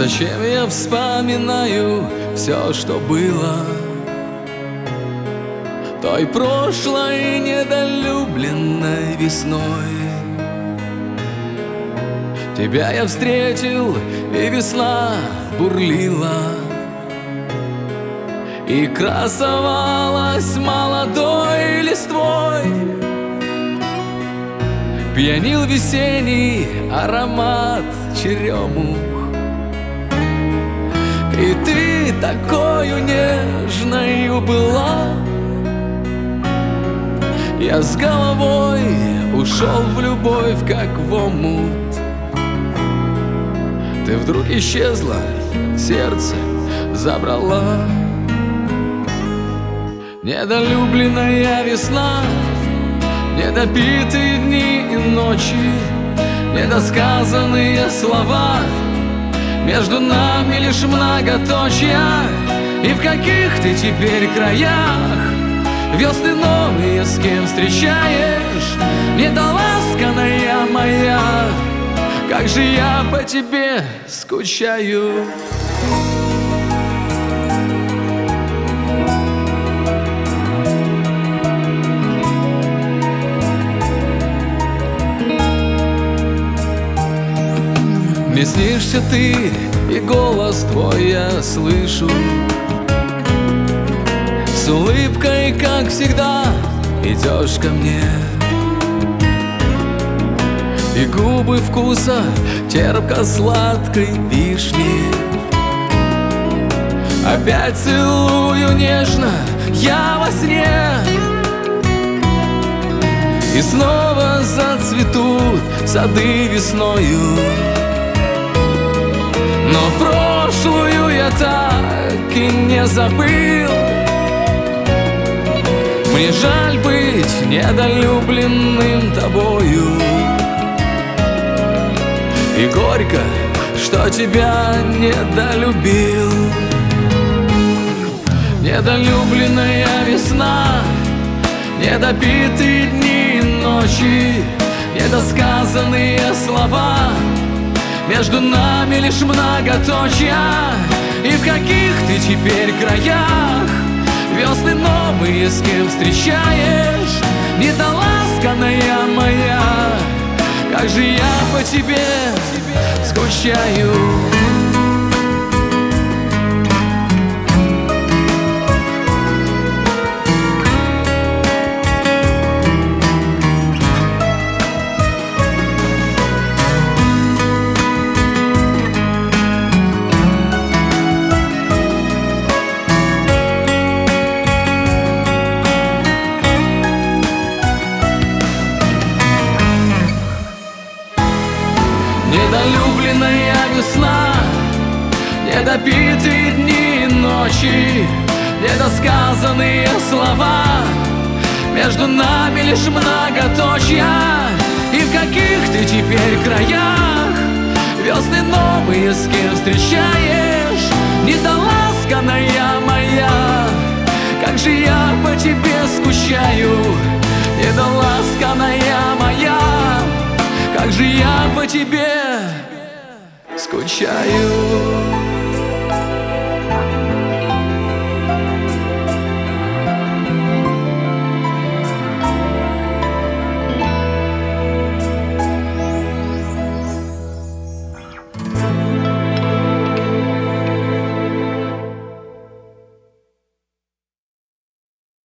Зачем я вспоминаю все, что было той прошлой недолюбленной весной? Тебя я встретил, и весна бурлила и красовалась молодой листвой. Пьянил весенний аромат черемух, и ты такою нежною была. Я с головой ушел в любовь, как в омут. Ты вдруг исчезла, сердце забрала. Недолюбленная весна, недопитые дни и ночи, недосказанные слова, между нами лишь многоточья. И в каких ты теперь краях весны новые с кем встречаешь? Недоласканная моя, как же я по тебе скучаю. Мне снишься ты, и голос твой я слышу. С улыбкой, как всегда, идешь ко мне, и губы вкуса терпко-сладкой вишни. Опять целую нежно я во сне, и снова зацветут сады весною. Но прошлую я так и не забыл. Мне жаль быть недолюбленным тобою, и горько, что тебя недолюбил. Недолюбленная весна, недопитые дни и ночи, недосказанные слова, между нами лишь многоточья. И в каких ты теперь краях весны новые с кем встречаешь? Недоласканная моя, как же я по тебе скучаю. Недолюбленная весна, недопитые дни и ночи, недосказанные слова, между нами лишь многоточья. И в каких ты теперь краях весны новые с кем встречаешь? Недоласканная моя, как же я по тебе скучаю. Недоласканная моя, как же я по тебе скучаю.